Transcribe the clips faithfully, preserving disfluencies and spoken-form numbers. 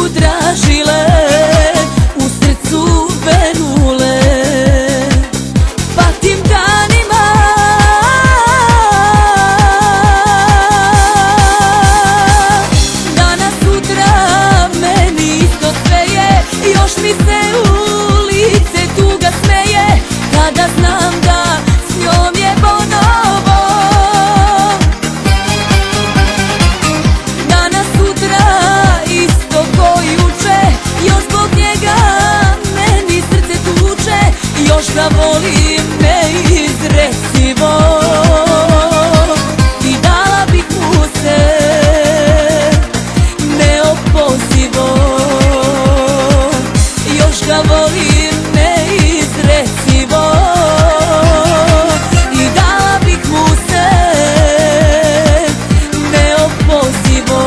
tražile u srcu venule. Pa tim danima danas sutra meni isto sve je, još mi se u lice tuga smeje kada znam da s njom je ponovo. Danas sutra isto ko juče, još zbog njega meni srce tuče, još ga volim neizrecivo i dala bih mu se neopozivo. Još ga volim neizrecivo i dala bih mu se neopozivo.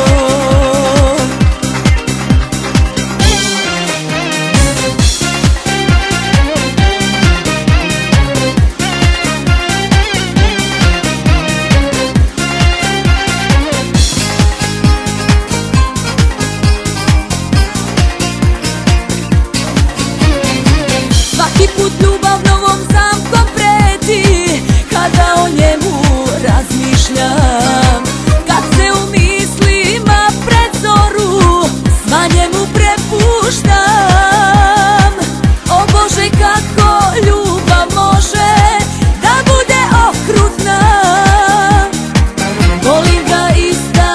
Svaki put ljubav novom zamkom preti kada o njemu razmišljam, kad se u mislima pred zoru sva njemu prepuštam. O Bože, kako ljubav može da bude okrutna, volim ga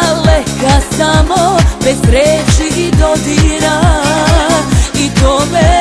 izdaleka samo bez reči i dodira i to me